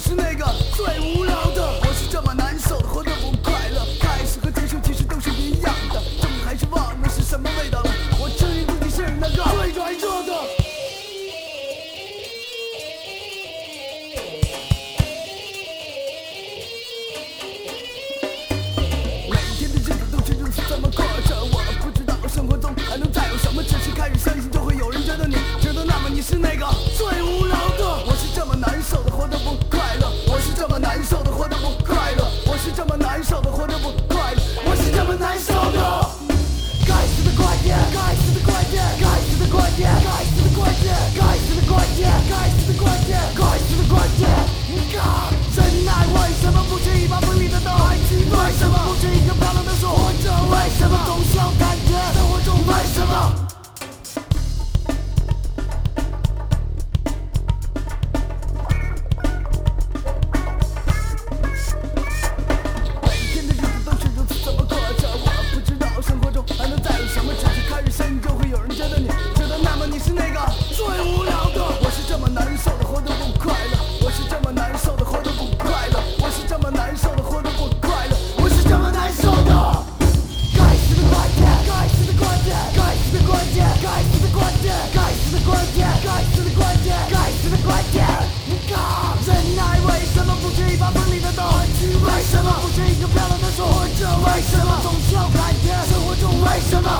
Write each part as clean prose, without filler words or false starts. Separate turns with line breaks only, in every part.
是那个最无聊的。我是这么难受的，活得不快乐。开始和结束其实都是一样的，证明还是忘了是什么味道了。我承认自己是那个最软弱的。每天的日子都是如此这么过着，我不知道生活中还能再有什么，只是开始相信就会有人觉得你值得，那么你是那个最无聊的。我是这么难受的，活得不快乐。我是这么难受的，活得不快乐。我是这么难受的，活得不快乐。我是这么难受的。该死的观念，该死的观念，该死的观念，该死的观念，该死的观念，该死的观念，该死的观念。真爱为什么不是一把锋利的刀？爱情为什么不是一个漂亮的手？活着为什么总是要感觉？生活中为什么？你是那个最无聊的。我是这么难受的，活得不快乐。我是这么难受的，活得不快乐。我是这么难受的，活得不快乐。我是这么难受的。该死的观念，该死的观念，该死的观念，该死的观念，该死的观念，该死的观念，该死的观念。真爱为什么不是一把锋利的刀？爱情为什么不是一个漂亮的手？活着为什么总是要感觉？生活中为什么？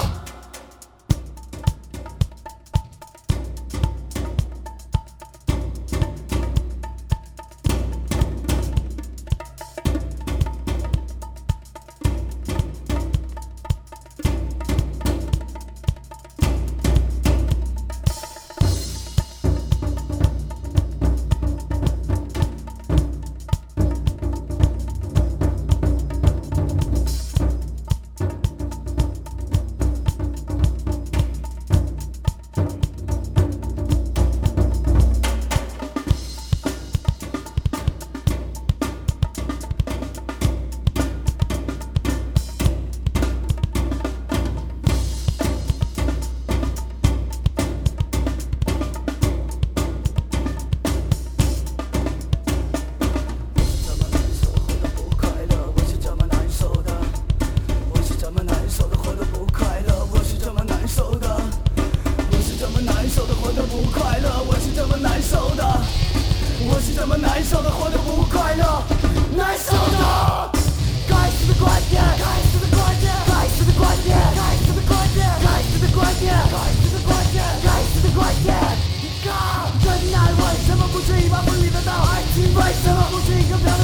我是这么难受的，活得不快乐，难受的。该死的观念，该死的观念，该死的观念，该死的观念，该死的观念，该死的观念，该死的观念。真爱为什么不是一把锋利的刀？爱情为什么不是一个